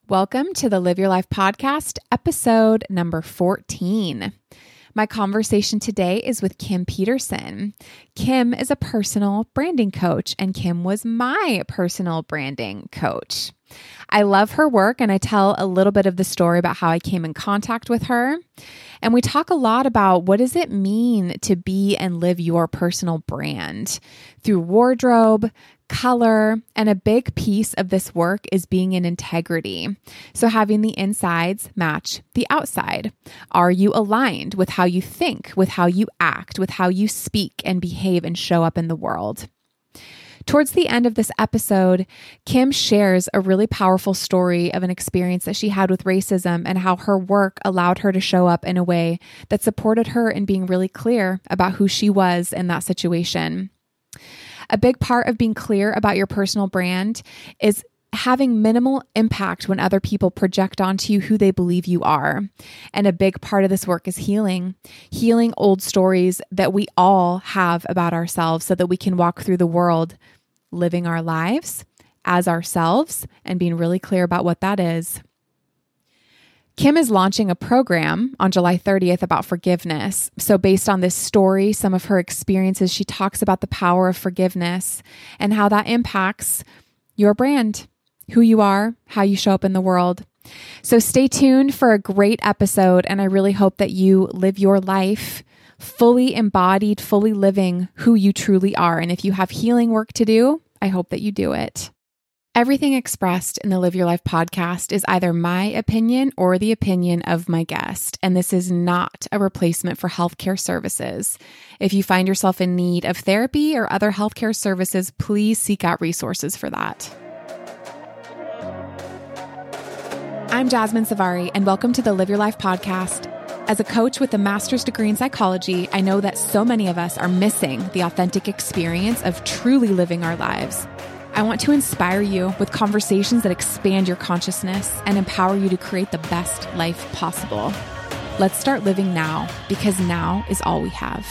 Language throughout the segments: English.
Welcome to the Live Your Life podcast, episode number 14. My conversation today is with Kim Peterson. Kim is a personal branding coach, and Kim was my personal branding coach. I love her work, and I tell a little bit of the story about how I came in contact with her. And we talk a lot about what does it mean to be and live your personal brand through wardrobe, color, and a big piece of this work is being in integrity. So having the insides match the outside. Are you aligned with how you think, with how you act, with how you speak and behave and show up in the world? Towards the end of this episode, Kim shares a really powerful story of an experience that she had with racism and how her work allowed her to show up in a way that supported her in being really clear about who she was in that situation. A big part of being clear about your personal brand is having minimal impact when other people project onto you who they believe you are. And a big part of this work is healing old stories that we all have about ourselves so that we can walk through the world living our lives as ourselves and being really clear about what that is. Kim is launching a program on July 30th about forgiveness. So based on this story, some of her experiences, she talks about the power of forgiveness and how that impacts your brand, who you are, how you show up in the world. So stay tuned for a great episode, and I really hope that you live your life fully embodied, fully living who you truly are. And if you have healing work to do, I hope that you do it. Everything expressed in the Live Your Life podcast is either my opinion or the opinion of my guest, and this is not a replacement for healthcare services. If you find yourself in need of therapy or other healthcare services, please seek out resources for that. I'm Jasmine Savari, and welcome to the Live Your Life podcast. As a coach with a master's degree in psychology, I know that so many of us are missing the authentic experience of truly living our lives. I want to inspire you with conversations that expand your consciousness and empower you to create the best life possible. Let's start living now, because now is all we have.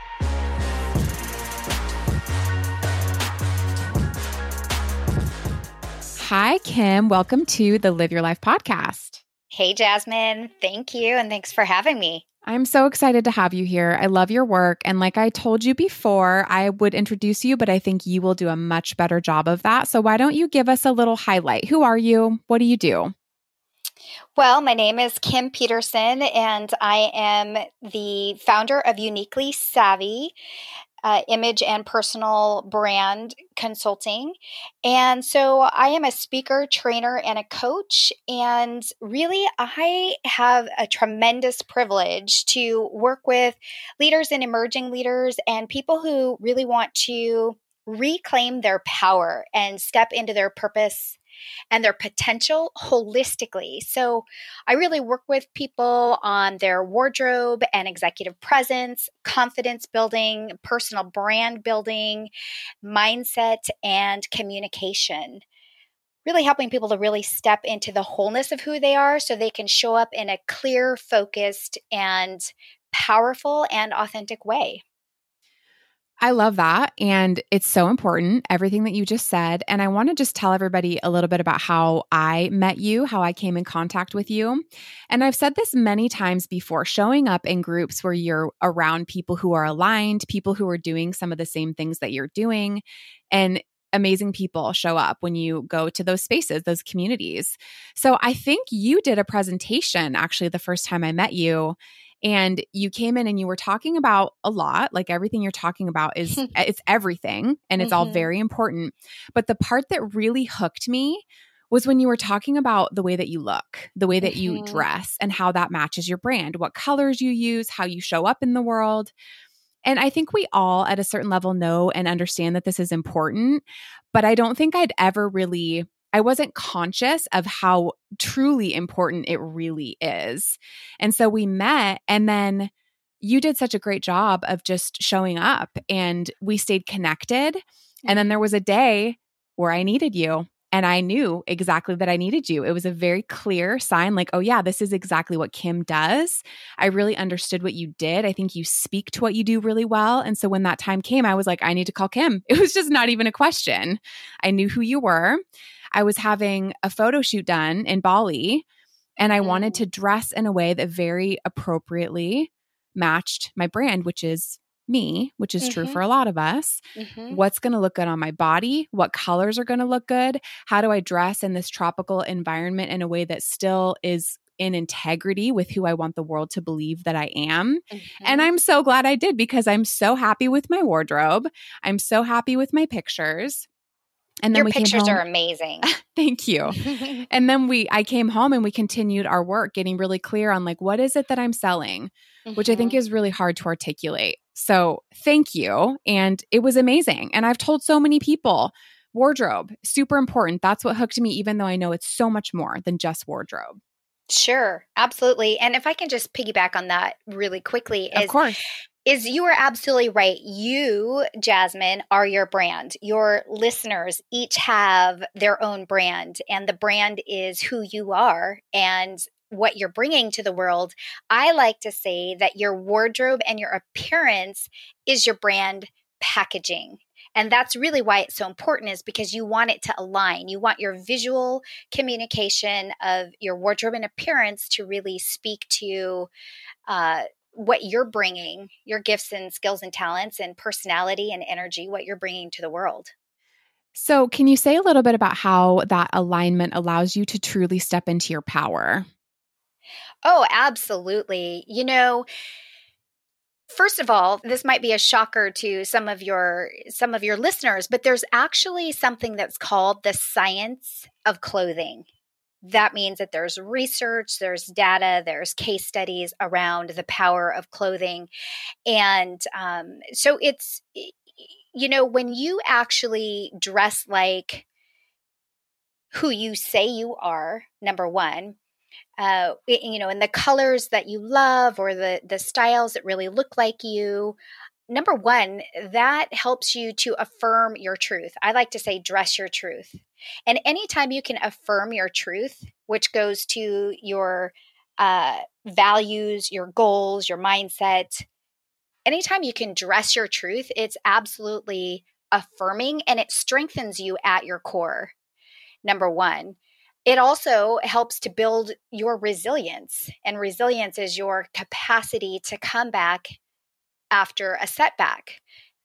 Hi, Kim. Welcome to the Live Your Life podcast. Hey, Jasmine. Thank you. And thanks for having me. I'm so excited to have you here. I love your work. And like I told you before, I would introduce you, but I think you will do a much better job of that. So why don't you give us a little highlight? Who are you? What do you do? Well, my name is Kim Peterson, and I am the founder of Uniquely Savvy, image and personal brand consulting. And so I am a speaker, trainer, and a coach. And really, I have a tremendous privilege to work with leaders and emerging leaders and people who really want to reclaim their power and step into their purpose and their potential holistically. So I really work with people on their wardrobe and executive presence, confidence building, personal brand building, mindset, and communication. Really helping people to really step into the wholeness of who they are so they can show up in a clear, focused, and powerful and authentic way. I love that. And it's so important, everything that you just said. And I want to just tell everybody a little bit about how I met you, how I came in contact with you. And I've said this many times before, showing up in groups where you're around people who are aligned, people who are doing some of the same things that you're doing, and amazing people show up when you go to those spaces, those communities. So I think you did a presentation actually the first time I met you. And you came in and you were talking about a lot, like everything you're talking about is it's everything and it's all very important. But the part that really hooked me was when you were talking about the way that you look, the way that you dress, and how that matches your brand, what colors you use, how you show up in the world. And I think we all at a certain level know and understand that this is important, but I don't think I wasn't conscious of how truly important it really is. And so we met, and then you did such a great job of just showing up, and we stayed connected. And then there was a day where I needed you, and I knew exactly that I needed you. It was a very clear sign, like, oh yeah, this is exactly what Kim does. I really understood what you did. I think you speak to what you do really well. And so when that time came, I was like, I need to call Kim. It was just not even a question. I knew who you were. I was having a photo shoot done in Bali, and I wanted to dress in a way that very appropriately matched my brand, which is me, which is true for a lot of us. What's going to look good on my body? What colors are going to look good? How do I dress in this tropical environment in a way that still is in integrity with who I want the world to believe that I am? And I'm so glad I did, because I'm so happy with my wardrobe. I'm so happy with my pictures. And then Your we came pictures home. are amazing. Thank you. And then I came home and we continued our work, getting really clear on like, what is it that I'm selling, which I think is really hard to articulate. So thank you. And it was amazing. And I've told so many people, wardrobe, super important. That's what hooked me, even though I know it's so much more than just wardrobe. Sure, absolutely. And if I can just piggyback on that really quickly, Of course. Is you are absolutely right. You, Jasmine, are your brand. Your listeners each have their own brand, and the brand is who you are and what you're bringing to the world. I like to say that your wardrobe and your appearance is your brand packaging. And that's really why it's so important, is because you want it to align. You want your visual communication of your wardrobe and appearance to really speak to what you're bringing, your gifts and skills and talents and personality and energy, what you're bringing to the world. So can you say a little bit about how that alignment allows you to truly step into your power? Oh, absolutely. First of all, this might be a shocker to some of your listeners, but there's actually something that's called the science of clothing. That means that there's research, there's data, there's case studies around the power of clothing. And so it's, when you actually dress like who you say you are, number one, and the colors that you love, or the styles that really look like you, number one, that helps you to affirm your truth. I like to say, dress your truth. And anytime you can affirm your truth, which goes to your values, your goals, your mindset, anytime you can dress your truth, it's absolutely affirming, and it strengthens you at your core, number one. It also helps to build your resilience. And resilience is your capacity to come back after a setback.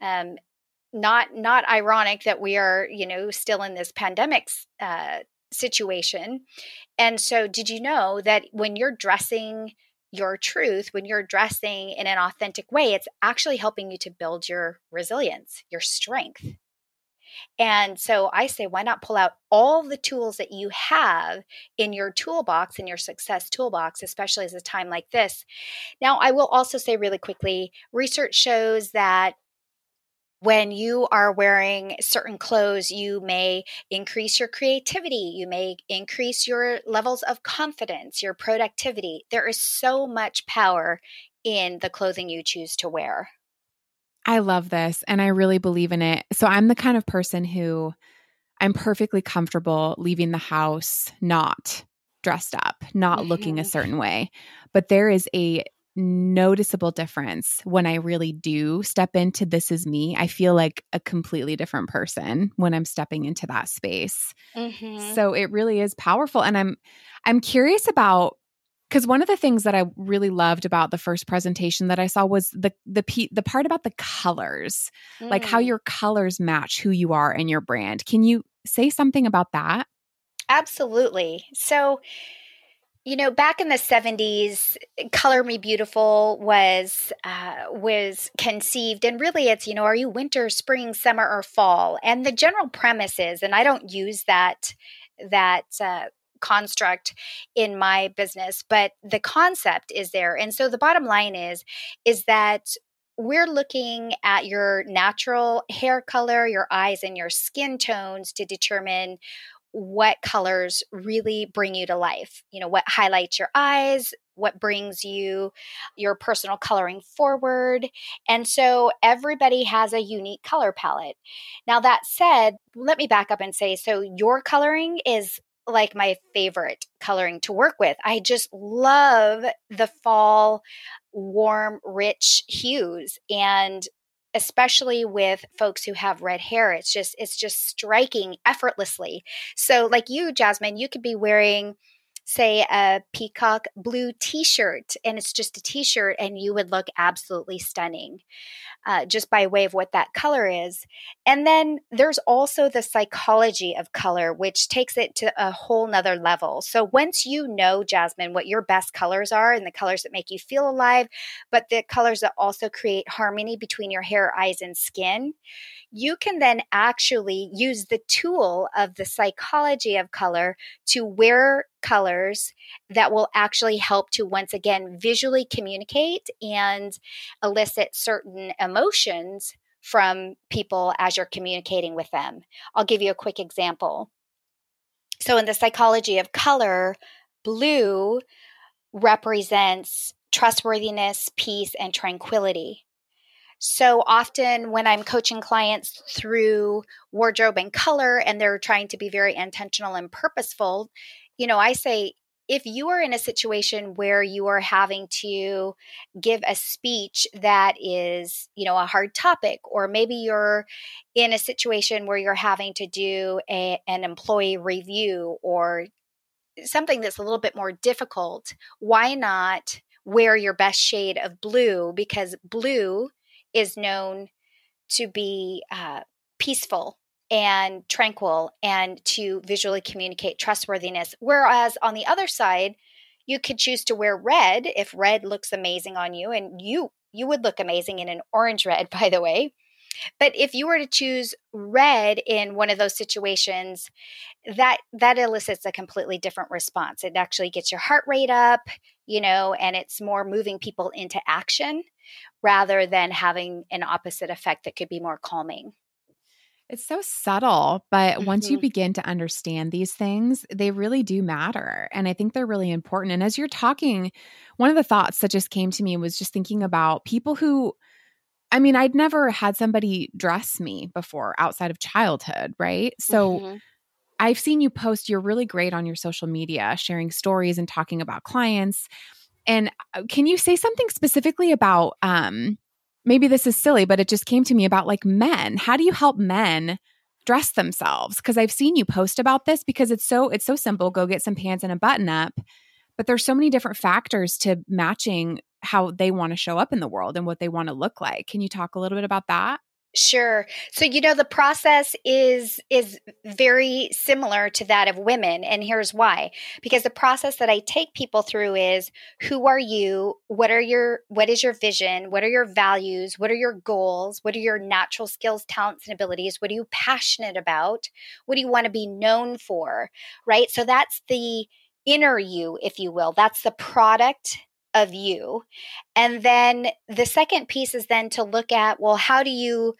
Not ironic that we are, still in this pandemic situation. And so, did you know that when you're dressing your truth, when you're dressing in an authentic way, it's actually helping you to build your resilience, your strength? And so I say, why not pull out all the tools that you have in your toolbox, in your success toolbox, especially as a time like this. Now, I will also say really quickly, research shows that when you are wearing certain clothes, you may increase your creativity. You may increase your levels of confidence, your productivity. There is so much power in the clothing you choose to wear. I love this, and I really believe in it. So I'm the kind of person who I'm perfectly comfortable leaving the house not dressed up, not looking a certain way. But there is a noticeable difference when I really do step into this is me. I feel like a completely different person when I'm stepping into that space. So it really is powerful. And I'm curious about, because one of the things that I really loved about the first presentation that I saw was the part about the colors, like how your colors match who you are and your brand. Can you say something about that? Absolutely. So, back in the 70s, Color Me Beautiful was conceived, and really it's, are you winter, spring, summer, or fall? And the general premise is, and I don't use that construct in my business, but the concept is there. And so the bottom line is that we're looking at your natural hair color, your eyes, and your skin tones to determine what colors really bring you to life. What highlights your eyes, what brings you your personal coloring forward. And so everybody has a unique color palette. Now, that said, let me back up and say, so your coloring is like my favorite coloring to work with. I just love the fall, warm, rich hues. And especially with folks who have red hair. It's just striking effortlessly. So like you, Jasmine, you could be wearing, say, a peacock blue t-shirt, and it's just a t-shirt, and you would look absolutely stunning. Just by way of what that color is. And then there's also the psychology of color, which takes it to a whole nother level. So once you know, Jasmine, what your best colors are and the colors that make you feel alive, but the colors that also create harmony between your hair, eyes, and skin, you can then actually use the tool of the psychology of color to wear colors that will actually help to, once again, visually communicate and elicit certain emotions from people as you're communicating with them. I'll give you a quick example. So in the psychology of color, blue represents trustworthiness, peace, and tranquility. So often when I'm coaching clients through wardrobe and color, and they're trying to be very intentional and purposeful, I say, if you are in a situation where you are having to give a speech that is, a hard topic, or maybe you're in a situation where you're having to do an employee review or something that's a little bit more difficult, why not wear your best shade of blue? Because blue is known to be peaceful and tranquil and to visually communicate trustworthiness. Whereas on the other side, you could choose to wear red if red looks amazing on you, and you would look amazing in an orange red, by the way. But if you were to choose red in one of those situations, that elicits a completely different response. It actually gets your heart rate up, and it's more moving people into action rather than having an opposite effect that could be more calming. It's so subtle, but once you begin to understand these things, they really do matter. And I think they're really important. And as you're talking, one of the thoughts that just came to me was just thinking about people who, I'd never had somebody dress me before outside of childhood, right? So I've seen you post, you're really great on your social media, sharing stories and talking about clients. And can you say something specifically about, maybe this is silly, but it just came to me about like men. How do you help men dress themselves? Because I've seen you post about this because it's so simple. Go get some pants and a button up. But there's so many different factors to matching how they want to show up in the world and what they want to look like. Can you talk a little bit about that? Sure. So, the process is very similar to that of women. And here's why. Because the process that I take people through is, who are you? What is your vision? What are your values? What are your goals? What are your natural skills, talents, and abilities? What are you passionate about? What do you want to be known for? Right? So that's the inner you, if you will. That's the product of you. And then the second piece is then to look at, well, how do you,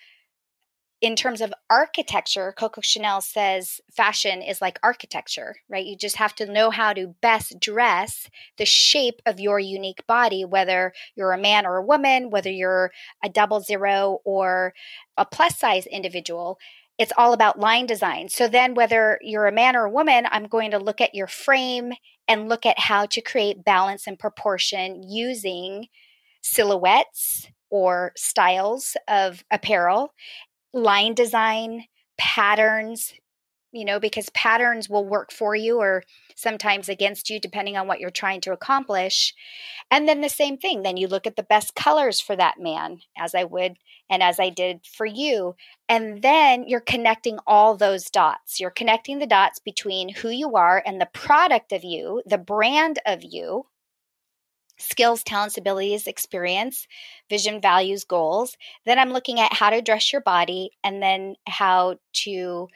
in terms of architecture, Coco Chanel says fashion is like architecture, right? You just have to know how to best dress the shape of your unique body, whether you're a man or a woman, whether you're a 00 or a plus size individual. It's all about line design. So then whether you're a man or a woman, I'm going to look at your frame and look at how to create balance and proportion using silhouettes or styles of apparel, line design, patterns, because patterns will work for you or sometimes against you, depending on what you're trying to accomplish. And then the same thing. Then you look at the best colors for that man, as I would and as I did for you. And then you're connecting all those dots. You're connecting the dots between who you are and the product of you, the brand of you, skills, talents, abilities, experience, vision, values, goals. Then I'm looking at how to dress your body and then how to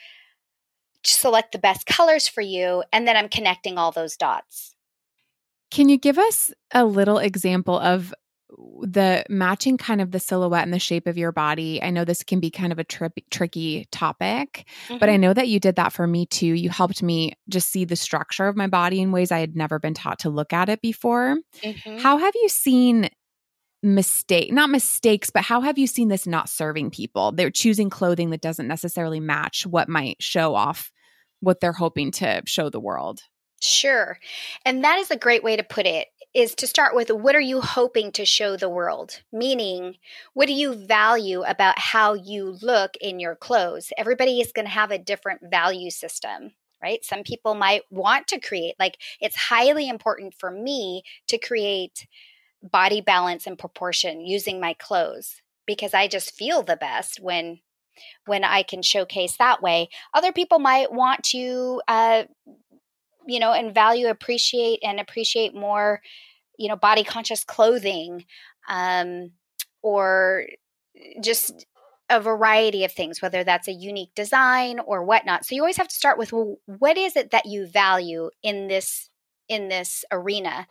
select the best colors for you. And then I'm connecting all those dots. Can you give us a little example of the matching kind of the silhouette and the shape of your body? I know this can be kind of a tricky topic, but I know that you did that for me too. You helped me just see the structure of my body in ways I had never been taught to look at it before. How have you seen not mistakes, but how have you seen this not serving people? They're choosing clothing that doesn't necessarily match what might show off what they're hoping to show the world. Sure. And that is a great way to put it, is to start with what are you hoping to show the world? Meaning, what do you value about how you look in your clothes? Everybody is going to have a different value system, right? Some people might want to create, like, it's highly important for me to create body balance and proportion using my clothes because I just feel the best when I can showcase that way. Other people might want to and appreciate more, body conscious clothing, or just a variety of things, whether that's a unique design or whatnot. So you always have to start with, well, what is it that you value in this arena?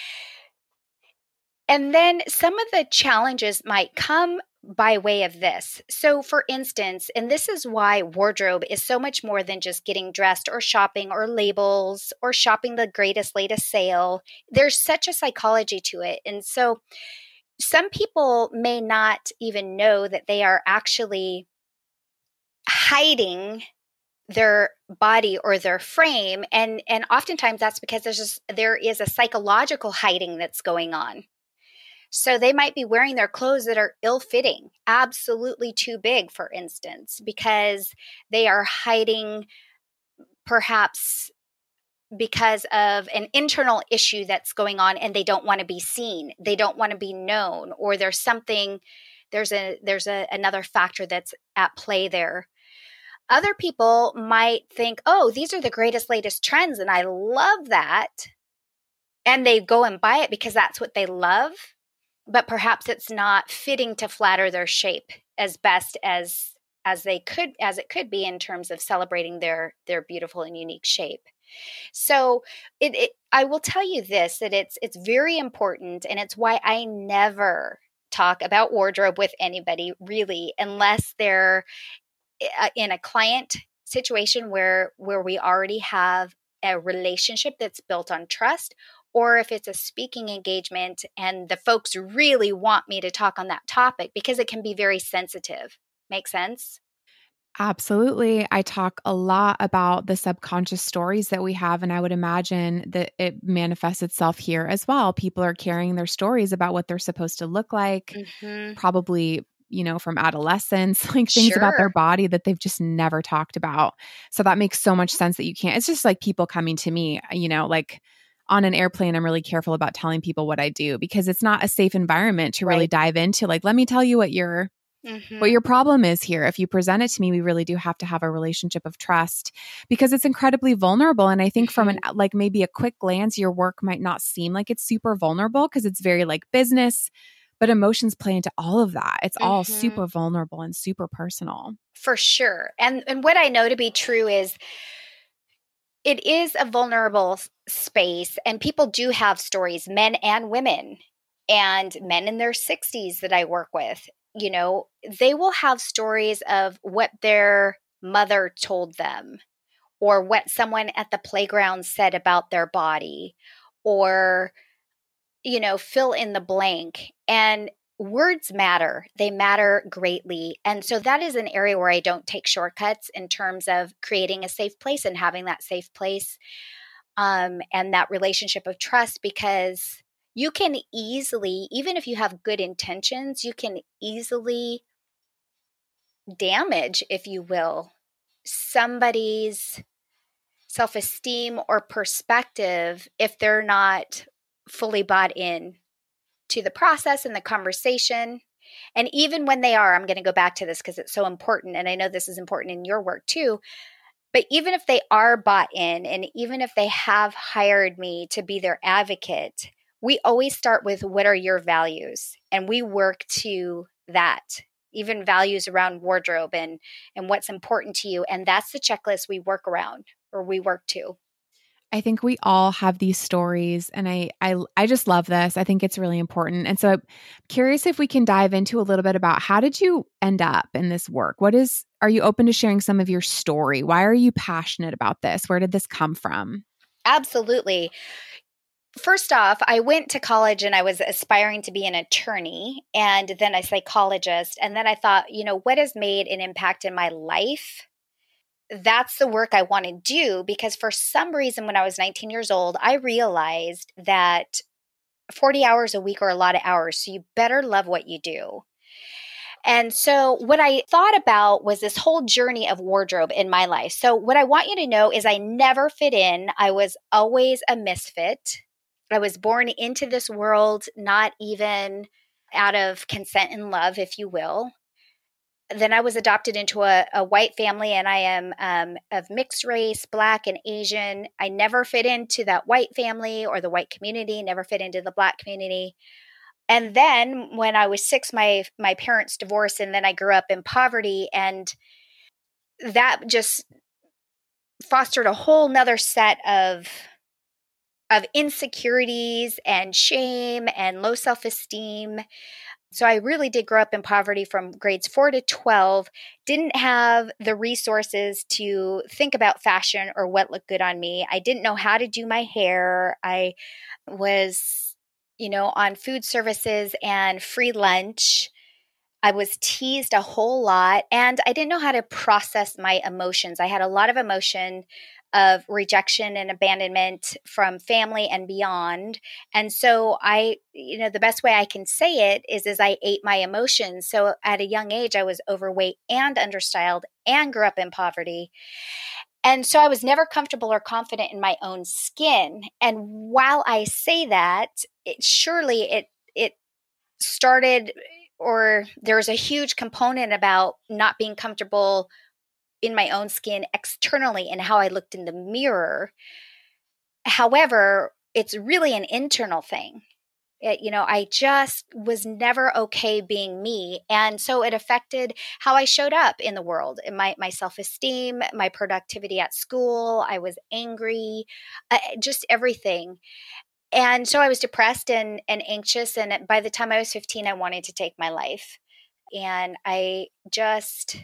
And then some of the challenges might come by way of this. So, for instance, and this is why wardrobe is so much more than just getting dressed or shopping or labels or shopping the greatest, latest sale. There's such a psychology to it. And so some people may not even know that they are actually hiding their body or their frame. And oftentimes that's because there is a psychological hiding that's going on. So they might be wearing their clothes that are ill-fitting, absolutely too big, for instance, because they are hiding perhaps because of an internal issue that's going on and they don't want to be seen. They don't want to be known, or there's another factor that's at play there. Other people might think, oh, these are the greatest, latest trends, and I love that. And they go and buy it because that's what they love. But perhaps it's not fitting to flatter their shape as best as it could be in terms of celebrating their beautiful and unique shape. So I will tell you this, that it's very important, and it's why I never talk about wardrobe with anybody really, unless they're in a client situation where we already have a relationship that's built on trust, or if it's a speaking engagement and the folks really want me to talk on that topic, because it can be very sensitive. Make sense? Absolutely. I talk a lot about the subconscious stories that we have, and I would imagine that it manifests itself here as well. People are carrying their stories about what they're supposed to look like, probably, from adolescence, like things about their body that they've just never talked about. So that makes so much sense that you can't. It's just like people coming to me, like on an airplane, I'm really careful about telling people what I do because it's not a safe environment to really dive into. Like, let me tell you what your problem is here. If you present it to me, we really do have to have a relationship of trust because it's incredibly vulnerable. And I think from maybe a quick glance, your work might not seem like it's super vulnerable because it's very like business, but emotions play into all of that. It's all super vulnerable and super personal. For sure. And what I know to be true is it is a vulnerable space, and people do have stories, men and women, and men in their 60s that I work with. They will have stories of what their mother told them, or what someone at the playground said about their body, or, fill in the blank. And words matter. They matter greatly. And so that is an area where I don't take shortcuts in terms of creating a safe place and having that safe place, and that relationship of trust, because you can easily, even if you have good intentions, you can easily damage, if you will, somebody's self-esteem or perspective if they're not fully bought in to the process and the conversation. And even when they are, I'm going to go back to this because it's so important, and I know this is important in your work too, but even if they are bought in, and even if they have hired me to be their advocate, we always start with, what are your values? And we work to that, even values around wardrobe and what's important to you. And that's the checklist we work around, or we work to. I think we all have these stories, and I just love this. I think it's really important. And so I'm curious if we can dive into a little bit about, how did you end up in this work? Are you open to sharing some of your story? Why are you passionate about this? Where did this come from? Absolutely. First off, I went to college and I was aspiring to be an attorney and then a psychologist. And then I thought, what has made an impact in my life that's the work I want to do, because for some reason, when I was 19 years old, I realized that 40 hours a week are a lot of hours. So you better love what you do. And so what I thought about was this whole journey of wardrobe in my life. So what I want you to know is I never fit in. I was always a misfit. I was born into this world, not even out of consent and love, if you will. Then I was adopted into a white family, and I am of mixed race, Black and Asian. I never fit into that white family or the white community, never fit into the Black community. And then when I was 6, my parents divorced, and then I grew up in poverty, and that just fostered a whole nother set of insecurities and shame and low self-esteem. So I really did grow up in poverty from grades 4 to 12, didn't have the resources to think about fashion or what looked good on me. I didn't know how to do my hair. I was on food services and free lunch. I was teased a whole lot, and I didn't know how to process my emotions. I had a lot of emotion of rejection and abandonment from family and beyond. And so the best way I can say it is I ate my emotions. So at a young age, I was overweight and understyled and grew up in poverty. And so I was never comfortable or confident in my own skin. And while I say that, it started, or there was a huge component about not being comfortable in my own skin externally and how I looked in the mirror. However, it's really an internal thing. I just was never okay being me. And so it affected how I showed up in the world, my self-esteem, my productivity at school. I was angry, just everything. And so I was depressed and anxious. And by the time I was 15, I wanted to take my life. And I just,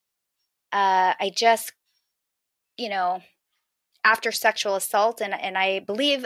after sexual assault, and I believe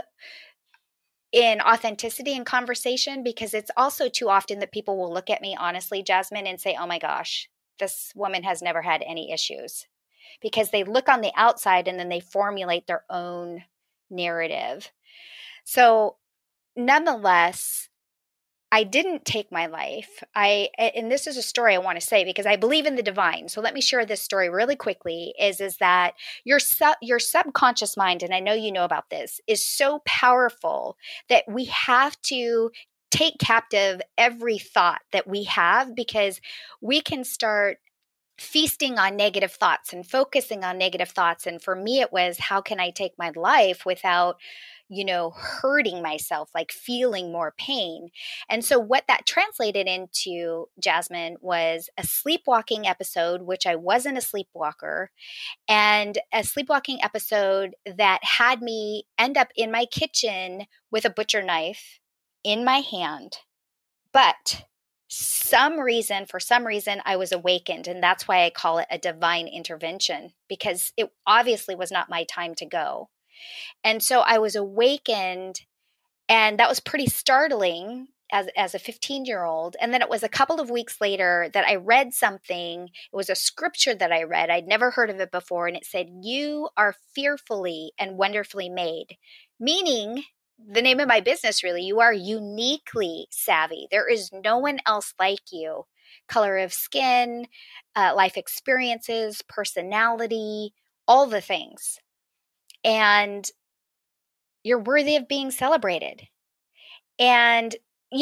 in authenticity and conversation, because it's also too often that people will look at me honestly, Jasmine, and say, oh my gosh, this woman has never had any issues, because they look on the outside and then they formulate their own narrative. So nonetheless, I didn't take my life. And this is a story I want to say because I believe in the divine. So let me share this story really quickly is that your subconscious mind, and I know you know about this, is so powerful that we have to take captive every thought that we have, because we can start feasting on negative thoughts and focusing on negative thoughts. And for me, it was, how can I take my life without hurting myself, like feeling more pain? And so what that translated into, Jasmine, was a sleepwalking episode, which I wasn't a sleepwalker, and a sleepwalking episode that had me end up in my kitchen with a butcher knife in my hand. But for some reason, I was awakened. And that's why I call it a divine intervention, because it obviously was not my time to go. And so I was awakened, and that was pretty startling as a 15-year-old. And then it was a couple of weeks later that I read something. It was a scripture that I read. I'd never heard of it before. And it said, "You are fearfully and wonderfully made," meaning the name of my business, really, you are uniquely savvy. There is no one else like you. Color of skin, life experiences, personality, all the things. And you're worthy of being celebrated. And,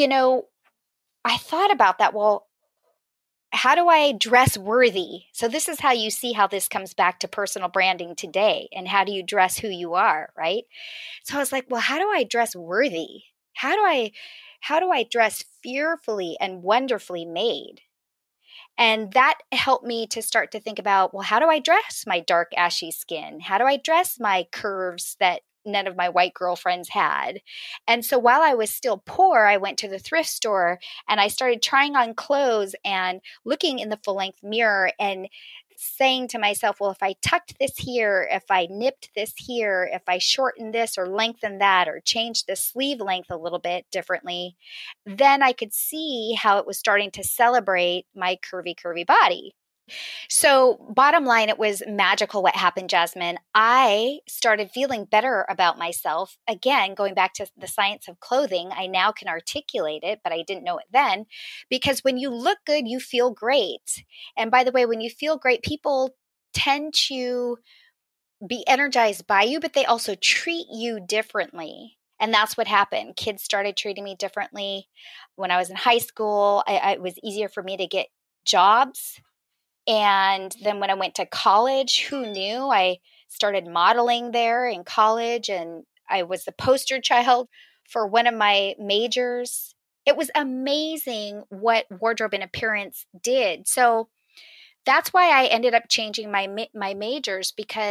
I thought about that. Well, how do I dress worthy? So this is how you see how this comes back to personal branding today. And how do you dress who you are, right? So I was like, well, how do I dress worthy? How do I dress fearfully and wonderfully made? And that helped me to start to think about, well, how do I dress my dark, ashy skin? How do I dress my curves that none of my white girlfriends had? And so while I was still poor, I went to the thrift store and I started trying on clothes and looking in the full-length mirror and saying to myself, well, if I tucked this here, if I nipped this here, if I shortened this or lengthened that or changed the sleeve length a little bit differently, then I could see how it was starting to celebrate my curvy body. So bottom line, it was magical what happened, Jasmine. I started feeling better about myself. Again, going back to the science of clothing, I now can articulate it, but I didn't know it then. Because when you look good, you feel great. And by the way, when you feel great, people tend to be energized by you, but they also treat you differently. And that's what happened. Kids started treating me differently. When I was in high school, it was easier for me to get jobs. And then when I went to college, who knew? I started modeling there in college, and I was the poster child for one of my majors. It was amazing what wardrobe and appearance did. So that's why I ended up changing my majors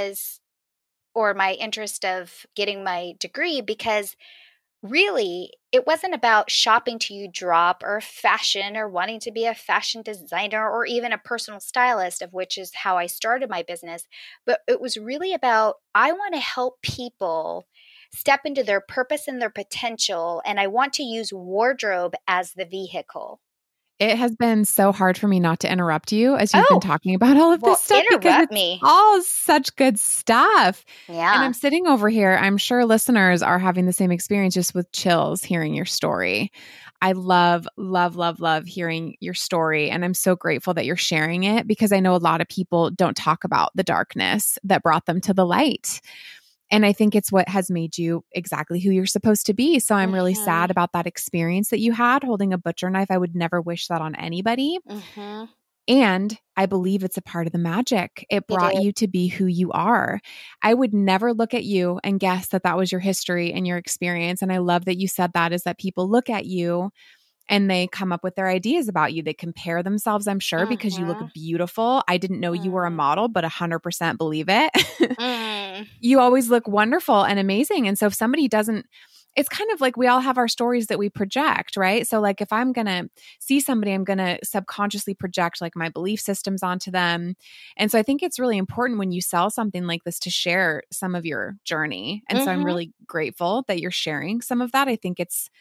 or my interest of getting my degree, because really, it wasn't about shopping till you drop or fashion or wanting to be a fashion designer or even a personal stylist, of which is how I started my business. But it was really about, I want to help people step into their purpose and their potential. And I want to use wardrobe as the vehicle. It has been so hard for me not to interrupt you as you've been talking about all of this stuff, because it's all such good stuff. Yeah. And I'm sitting over here. I'm sure listeners are having the same experience, just with chills hearing your story. I love, love, love, love hearing your story. And I'm so grateful that you're sharing it, because I know a lot of people don't talk about the darkness that brought them to the light. And I think it's what has made you exactly who you're supposed to be. So I'm really sad about that experience that you had holding a butcher knife. I would never wish that on anybody. And I believe it's a part of the magic. It brought you to be who you are. I would never look at you and guess that that was your history and your experience. And I love that you said that, is that people look at you and they come up with their ideas about you. They compare themselves, I'm sure, because you look beautiful. I didn't know you were a model, but 100% believe it. You always look wonderful and amazing. And so if somebody doesn't, it's kind of like we all have our stories that we project, right? So like if I'm going to see somebody, I'm going to subconsciously project like my belief systems onto them. And so I think it's really important when you sell something like this to share some of your journey. And so I'm really grateful that you're sharing some of that. I think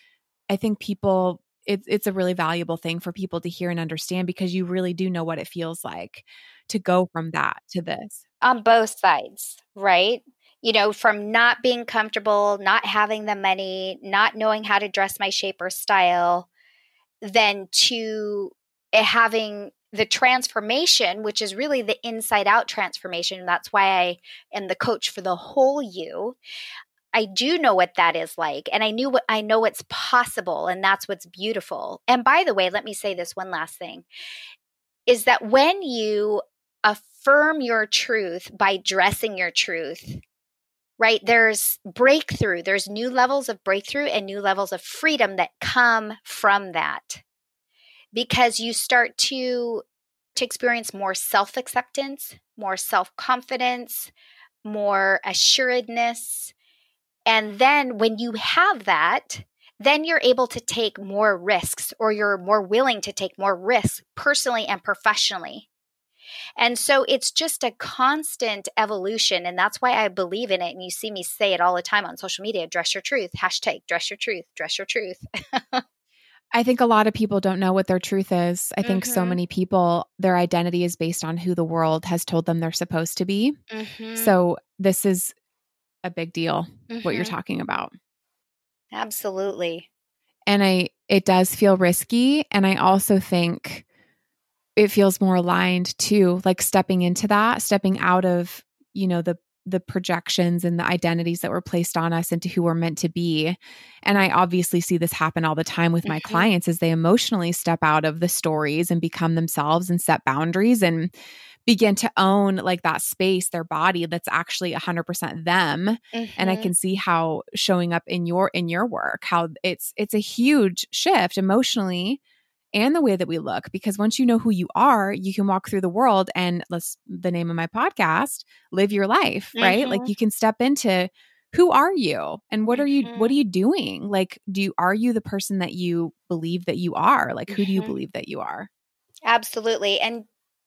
people, it's a really valuable thing for people to hear and understand, because you really do know what it feels like to go from that to this. On both sides, right? You know, from not being comfortable, not having the money, not knowing how to dress my shape or style, then to having the transformation, which is really the inside out transformation. That's why I am the coach for the whole you. I do know what that is like, and I know what's possible, and that's what's beautiful. And by the way, let me say this one last thing, is that when you affirm your truth by dressing your truth, right, there's breakthrough, there's new levels of breakthrough and new levels of freedom that come from that, because you start to experience more self-acceptance, more self-confidence, more assuredness. And then when you have that, then you're able to take more risks, or you're more willing to take more risks personally and professionally. And so it's just a constant evolution. And that's why I believe in it. And you see me say it all the time on social media, dress your truth, hashtag dress your truth, dress your truth. I think a lot of people don't know what their truth is. I think so many people, their identity is based on who the world has told them they're supposed to be. So this is a big deal, what you're talking about. Absolutely. And it does feel risky. And I also think it feels more aligned to like stepping into that, stepping out of, the projections and the identities that were placed on us into who we're meant to be. And I obviously see this happen all the time with my clients as they emotionally step out of the stories and become themselves and set boundaries and begin to own like that space, their body that's actually 100% them. And I can see how showing up in your work, how it's a huge shift emotionally and the way that we look, because once you know who you are, you can walk through the world and the name of my podcast, live your life, right? Like you can step into who are you and what are you doing? Like, are you the person that you believe that you are? Like, who do you believe that you are? Absolutely. And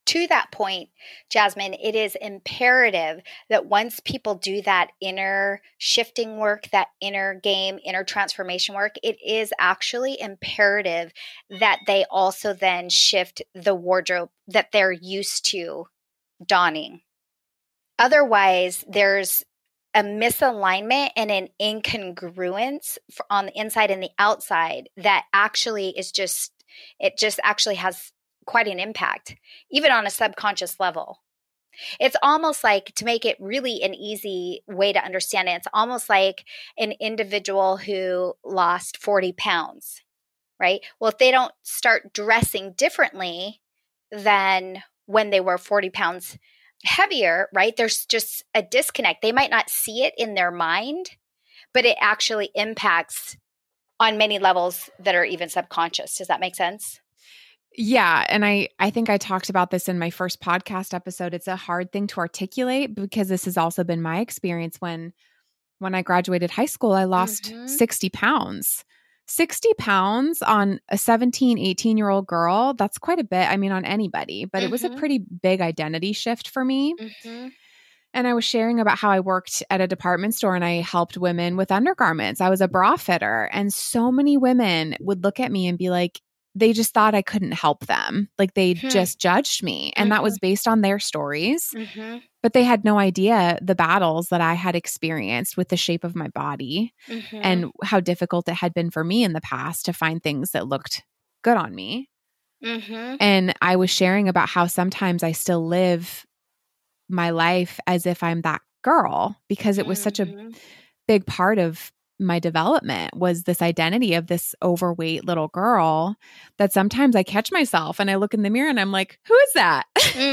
to that point, Jasmine, it is imperative that once people do that inner shifting work, that inner game, inner transformation work, it is actually imperative that they also then shift the wardrobe that they're used to donning. Otherwise, there's a misalignment and an incongruence on the inside and the outside that actually is just, it just actually has quite an impact, even on a subconscious level. It's almost like, to make it really an easy way to understand it, it's almost like an individual who lost 40 pounds, right? Well, if they don't start dressing differently than when they were 40 pounds heavier, right? There's just a disconnect. They might not see it in their mind, but it actually impacts on many levels that are even subconscious. Does that make sense? Yeah. And I think I talked about this in my first podcast episode. It's a hard thing to articulate because this has also been my experience. When I graduated high school, I lost 60 pounds. 60 pounds on a 17, 18-year-old girl, that's quite a bit. I mean, on anybody, but it was a pretty big identity shift for me. And I was sharing about how I worked at a department store and I helped women with undergarments. I was a bra fitter. And so many women would look at me and be like, they just thought I couldn't help them. Like they just judged me. And that was based on their stories. But they had no idea the battles that I had experienced with the shape of my body and how difficult it had been for me in the past to find things that looked good on me. And I was sharing about how sometimes I still live my life as if I'm that girl because it was such a big part of my development, was this identity of this overweight little girl, that sometimes I catch myself and I look in the mirror and I'm like, who is that?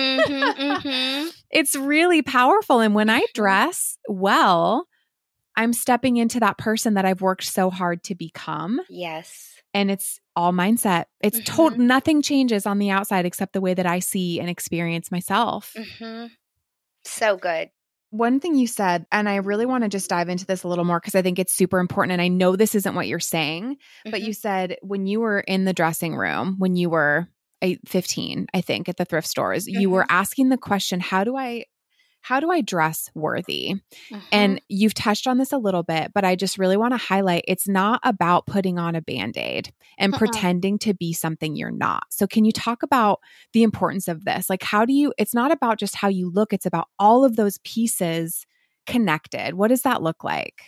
It's really powerful. And when I dress well, I'm stepping into that person that I've worked so hard to become. Yes. And it's all mindset. It's nothing changes on the outside except the way that I see and experience myself. So good. One thing you said, and I really want to just dive into this a little more because I think it's super important. And I know this isn't what you're saying, but you said when you were in the dressing room, when you were 15, I think, at the thrift stores, you were asking the question, how do I dress worthy? And you've touched on this a little bit, but I just really want to highlight, it's not about putting on a Band-Aid and pretending to be something you're not. So can you talk about the importance of this? Like, it's not about just how you look, it's about all of those pieces connected. What does that look like?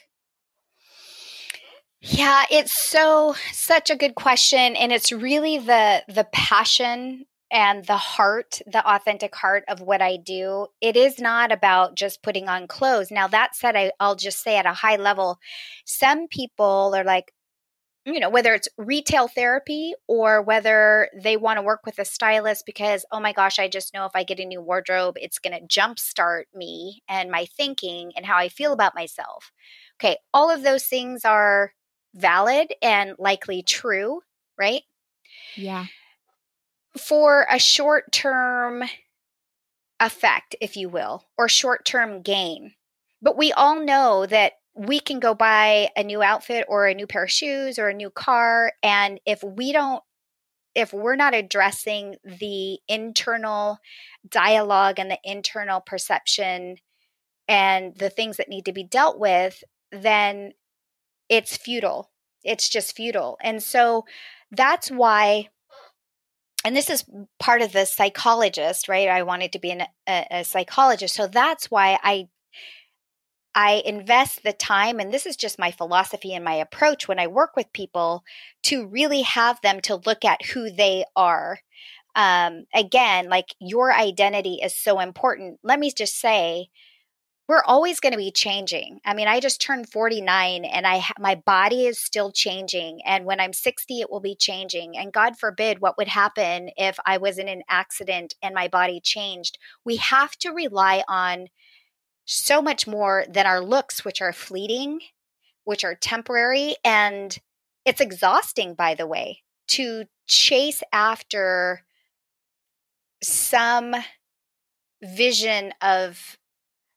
Yeah, it's such a good question. And it's really the passion and the heart, the authentic heart of what I do. It is not about just putting on clothes. Now, that said, I'll just say at a high level, some people are like, whether it's retail therapy or whether they want to work with a stylist because, oh my gosh, I just know if I get a new wardrobe, it's going to jumpstart me and my thinking and how I feel about myself. Okay, all of those things are valid and likely true, right? Yeah. For a short-term effect, if you will, or short-term gain. But we all know that we can go buy a new outfit or a new pair of shoes or a new car. And if we're not addressing the internal dialogue and the internal perception and the things that need to be dealt with, then it's futile. It's just futile. And so that's why, and this is part of the psychologist, right? I wanted to be a psychologist. So that's why I invest the time, and this is just my philosophy and my approach when I work with people, to really have them to look at who they are. Again, like, your identity is so important. Let me just say, we're always going to be changing. I mean, I just turned 49 and my body is still changing. And when I'm 60, it will be changing. And God forbid what would happen if I was in an accident and my body changed. We have to rely on so much more than our looks, which are fleeting, which are temporary. And it's exhausting, by the way, to chase after some vision of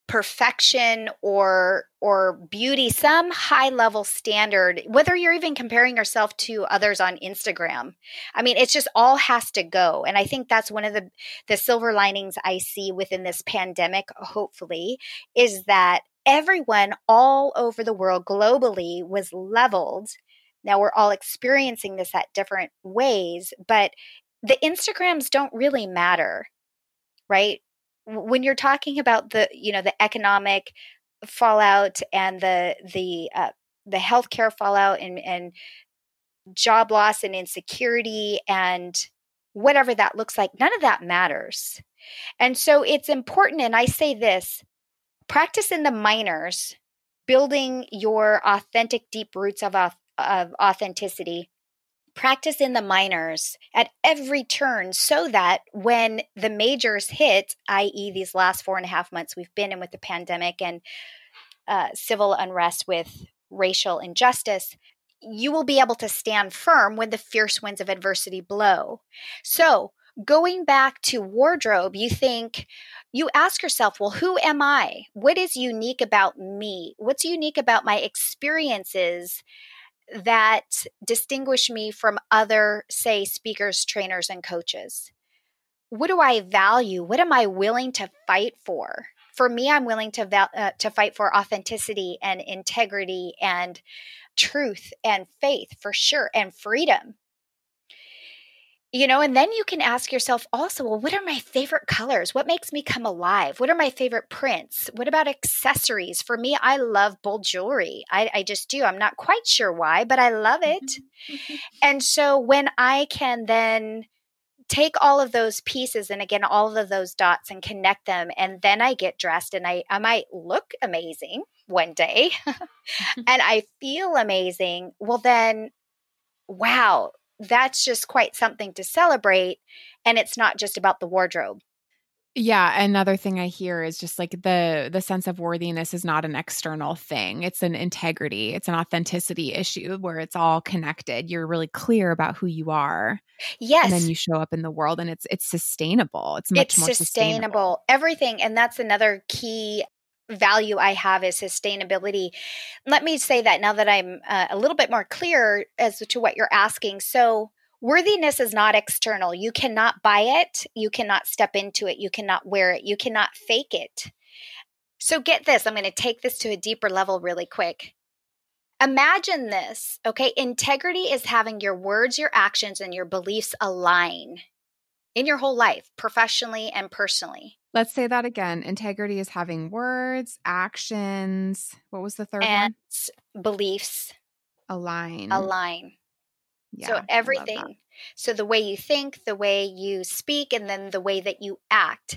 perfection or beauty, some high level standard, whether you're even comparing yourself to others on Instagram. I mean, it just all has to go. And I think that's one of the silver linings I see within this pandemic, hopefully, is that everyone all over the world globally was leveled. Now we're all experiencing this at different ways, but the Instagrams don't really matter, right? When you're talking about the economic fallout and the healthcare fallout and job loss and insecurity and whatever that looks like, none of that matters. And so it's important, and I say this, practice in the minors, building your authentic, deep roots of authenticity. Practice in the minors at every turn so that when the majors hit, i.e. these last 4.5 months we've been in with the pandemic and civil unrest with racial injustice, you will be able to stand firm when the fierce winds of adversity blow. So going back to wardrobe, you ask yourself, well, who am I? What is unique about me? What's unique about my experiences that distinguish me from other, say, speakers, trainers, and coaches? What do I value? What am I willing to fight for? For me, I'm willing to fight for authenticity and integrity and truth and faith, for sure, and freedom. And then you can ask yourself also, well, what are my favorite colors? What makes me come alive? What are my favorite prints? What about accessories? For me, I love bold jewelry. I just do. I'm not quite sure why, but I love it. And so when I can then take all of those pieces and again, all of those dots and connect them, and then I get dressed and I might look amazing one day and I feel amazing. Well, then, wow, that's just quite something to celebrate. And it's not just about the wardrobe. Yeah. Another thing I hear is just like the sense of worthiness is not an external thing. It's an integrity. It's an authenticity issue where it's all connected. You're really clear about who you are. Yes. And then you show up in the world and it's sustainable. It's much more sustainable. Everything. And that's another key value I have is sustainability. Let me say that now that I'm a little bit more clear as to what you're asking. So worthiness is not external. You cannot buy it. You cannot step into it. You cannot wear it. You cannot fake it. So get this. I'm going to take this to a deeper level really quick. Imagine this, okay? Integrity is having your words, your actions, and your beliefs align in your whole life, professionally and personally. Let's say that again. Integrity is having words, actions. What was the third one? Beliefs. Align. Yeah, so everything. So the way you think, the way you speak, and then the way that you act,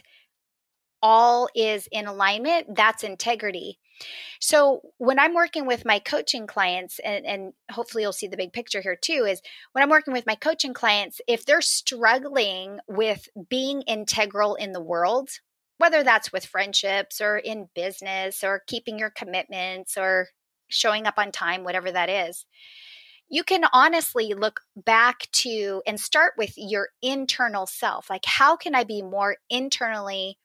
all is in alignment. That's integrity. So when I'm working with my coaching clients, and hopefully you'll see the big picture here too, is when I'm working with my coaching clients, if they're struggling with being integral in the world, whether that's with friendships or in business or keeping your commitments or showing up on time, whatever that is, you can honestly look back to and start with your internal self. Like, how can I be more internally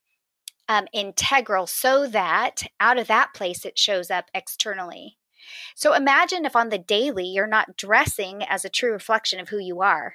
integral so that out of that place it shows up externally? So imagine if on the daily you're not dressing as a true reflection of who you are.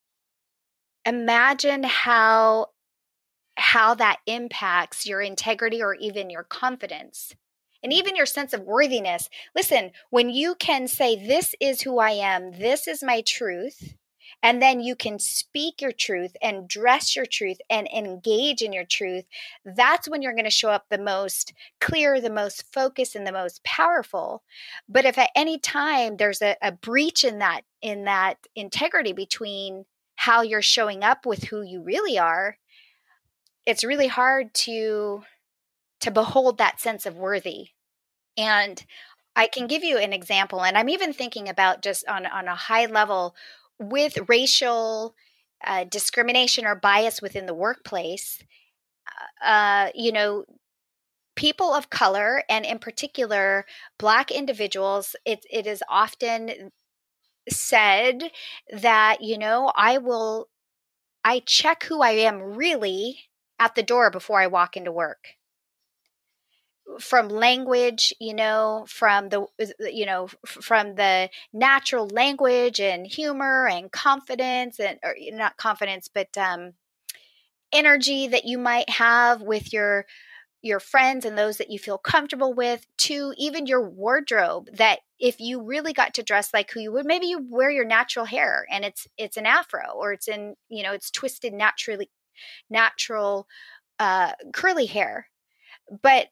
Imagine how that impacts your integrity or even your confidence and even your sense of worthiness. Listen, when you can say, this is who I am, this is my truth, and then you can speak your truth and dress your truth and engage in your truth, that's when you're going to show up the most clear, the most focused, and the most powerful. But if at any time there's a breach in that integrity between how you're showing up with who you really are, it's really hard to behold that sense of worthy. And I can give you an example, and I'm even thinking about just on a high level with racial discrimination or bias within the workplace. People of color, and in particular, Black individuals, it is often said that, I check who I am really at the door before I walk into work. from language, from the natural language and humor and confidence or not confidence, but energy that you might have with your friends and those that you feel comfortable with, to even your wardrobe, that if you really got to dress like who you would, maybe you wear your natural hair and it's an afro, or it's in, it's twisted natural curly hair. But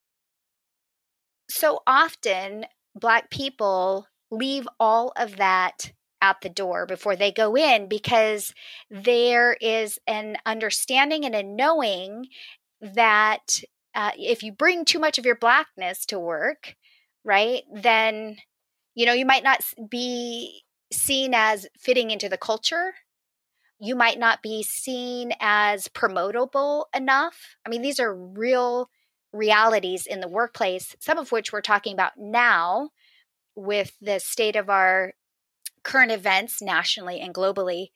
so often Black people leave all of that at the door before they go in, because there is an understanding and a knowing that if you bring too much of your Blackness to work, right, then, you might not be seen as fitting into the culture. You might not be seen as promotable enough. I mean, these are real realities in the workplace, some of which we're talking about now with the state of our current events nationally and globally.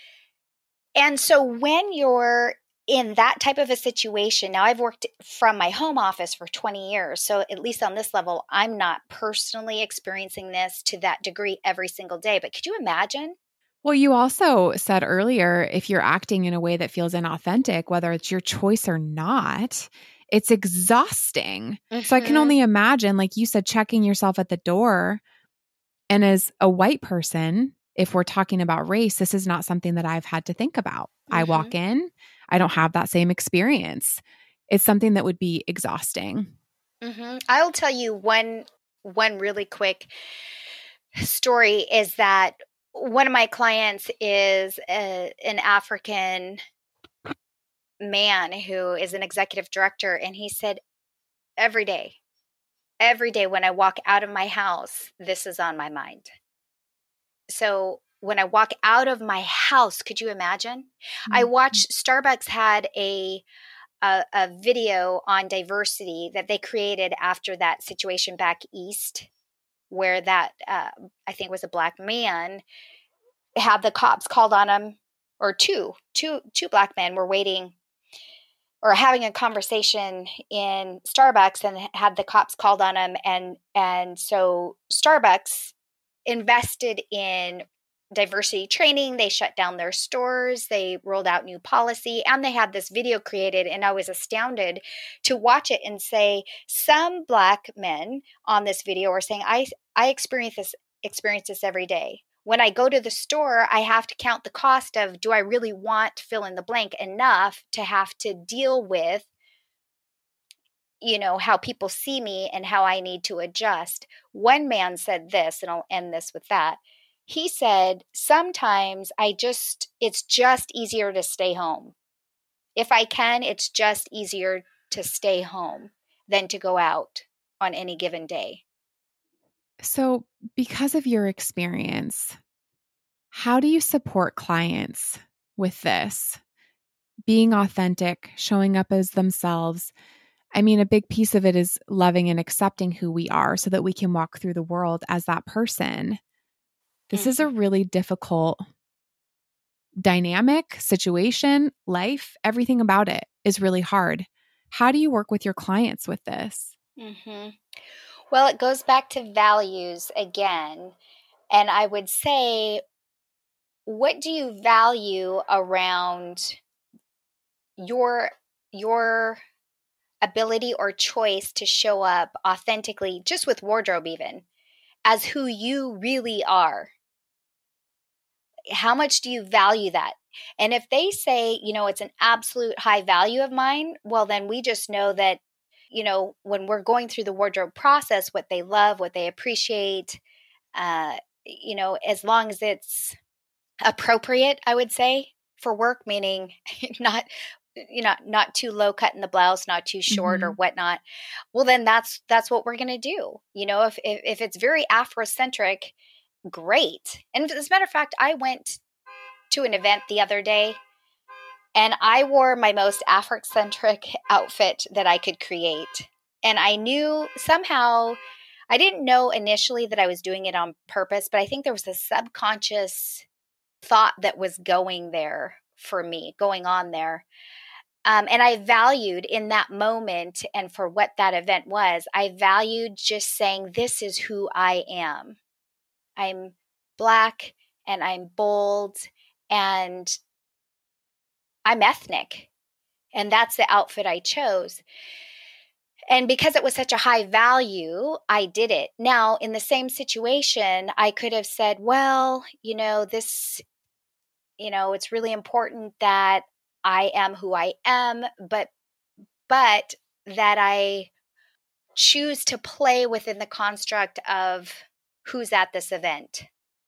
And so when you're in that type of a situation, now I've worked from my home office for 20 years. So at least on this level, I'm not personally experiencing this to that degree every single day. But could you imagine? Well, you also said earlier, if you're acting in a way that feels inauthentic, whether it's your choice or not, it's exhausting. Mm-hmm. So I can only imagine, like you said, checking yourself at the door. And as a white person, if we're talking about race, this is not something that I've had to think about. Mm-hmm. I walk in, I don't have that same experience. It's something that would be exhausting. Mm-hmm. I'll tell you one really quick story is that one of my clients is an African man who is an executive director. And he said, every day when I walk out of my house, this is on my mind. So when I walk out of my house, could you imagine? Mm-hmm. I watched Starbucks had a video on diversity that they created after that situation back east, where that I think was a Black man had the cops called on him, or two Black men were waiting or having a conversation in Starbucks and had the cops called on him. And so Starbucks invested in diversity training. They shut down their stores. They rolled out new policy, and they had this video created. And I was astounded to watch it and say, some Black men on this video are saying, I experience this every day. When I go to the store, I have to count the cost of, do I really want fill in the blank enough to have to deal with, how people see me and how I need to adjust. One man said this, and I'll end this with that. He said, sometimes it's just easier to stay home. If I can, it's just easier to stay home than to go out on any given day. So because of your experience, how do you support clients with this? Being authentic, showing up as themselves. I mean, a big piece of it is loving and accepting who we are so that we can walk through the world as that person. This is a really difficult dynamic situation, life, everything about it is really hard. How do you work with your clients with this? Mm-hmm. Well, it goes back to values again. And I would say, what do you value around your ability or choice to show up authentically, just with wardrobe even, as who you really are? How much do you value that? And if they say, it's an absolute high value of mine, well, then we just know that, when we're going through the wardrobe process, what they love, what they appreciate, as long as it's appropriate, I would say, for work, meaning not too low cut in the blouse, not too short or whatnot. Well, then that's what we're going to do. If it's very Afrocentric, great. And as a matter of fact, I went to an event the other day and I wore my most Afrocentric outfit that I could create. And I knew somehow, I didn't know initially that I was doing it on purpose, but I think there was a subconscious thought that was going on there. And I valued in that moment, and for what that event was, I valued just saying, this is who I am. I'm Black and I'm bold and I'm ethnic. And that's the outfit I chose. And because it was such a high value, I did it. Now, in the same situation, I could have said, well, this, it's really important that I am who I am, but that I choose to play within the construct of who's at this event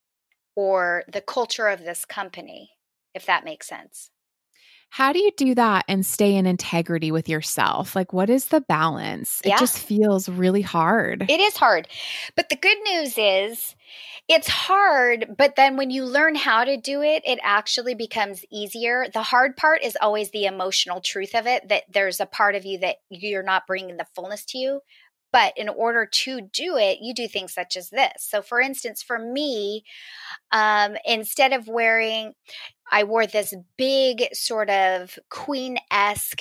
or the culture of this company, if that makes sense. How do you do that and stay in integrity with yourself? Like, what is the balance? Yeah. It just feels really hard. It is hard. But the good news is it's hard, but then when you learn how to do it, it actually becomes easier. The hard part is always the emotional truth of it, that there's a part of you that you're not bringing the fullness to you. But in order to do it, you do things such as this. So for instance, for me, instead of I wore this big sort of queen-esque,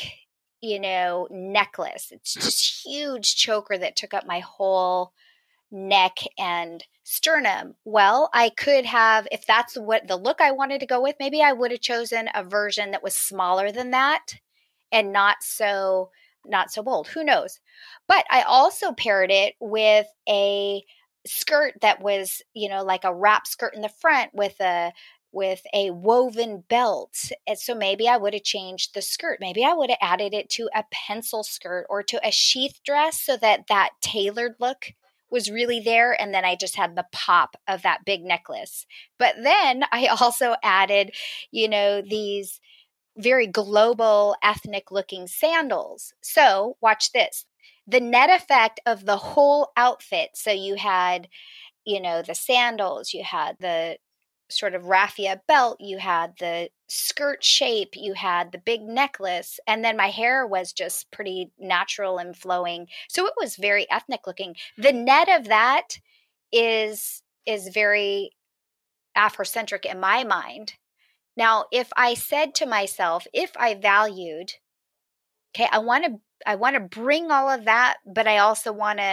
necklace. It's just huge choker that took up my whole neck and sternum. Well, I could have, if that's what the look I wanted to go with, maybe I would have chosen a version that was smaller than that and not so bold. Who knows? But I also paired it with a skirt that was, like a wrap skirt in the front with a woven belt. And so maybe I would have changed the skirt. Maybe I would have added it to a pencil skirt or to a sheath dress so that tailored look was really there. And then I just had the pop of that big necklace. But then I also added, these very global ethnic looking sandals. So watch this. The net effect of the whole outfit. So you had, the sandals, you had the sort of raffia belt, you had the skirt shape, you had the big necklace, and then my hair was just pretty natural and flowing. So it was very ethnic looking. The net of that is very Afrocentric in my mind. Now, if I said to myself, if I valued, okay, I want to bring all of that, but I also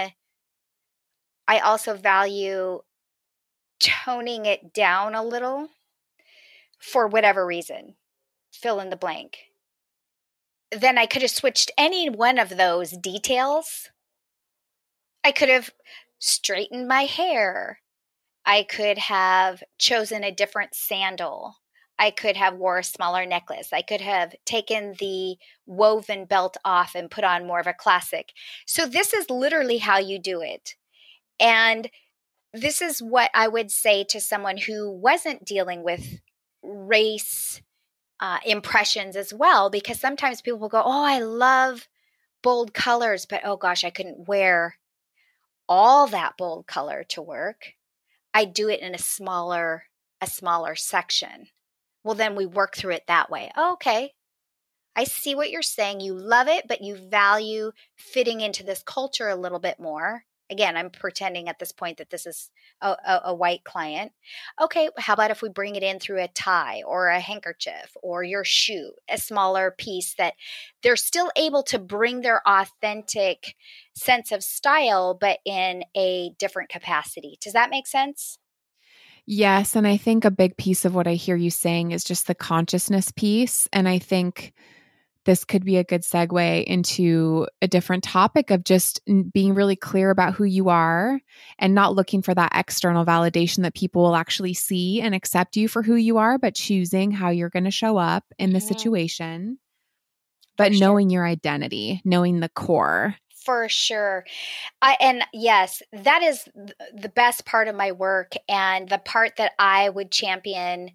value toning it down a little for whatever reason, fill in the blank. Then I could have switched any one of those details. I could have straightened my hair. I could have chosen a different sandal. I could have wore a smaller necklace. I could have taken the woven belt off and put on more of a classic. So this is literally how you do it. And this is what I would say to someone who wasn't dealing with race impressions as well, because sometimes people will go, oh, I love bold colors, but oh gosh, I couldn't wear all that bold color to work. I do it in a smaller section. Well, then we work through it that way. Oh, okay. I see what you're saying. You love it, but you value fitting into this culture a little bit more. Again, I'm pretending at this point that this is a white client. Okay, how about if we bring it in through a tie or a handkerchief or your shoe, a smaller piece that they're still able to bring their authentic sense of style, but in a different capacity. Does that make sense? Yes. And I think a big piece of what I hear you saying is just the consciousness piece. And I think this could be a good segue into a different topic of just being really clear about who you are and not looking for that external validation that people will actually see and accept you for who you are, but choosing how you're going to show up in the situation, but knowing your identity, knowing the core. For sure. And yes, that is the best part of my work and the part that I would champion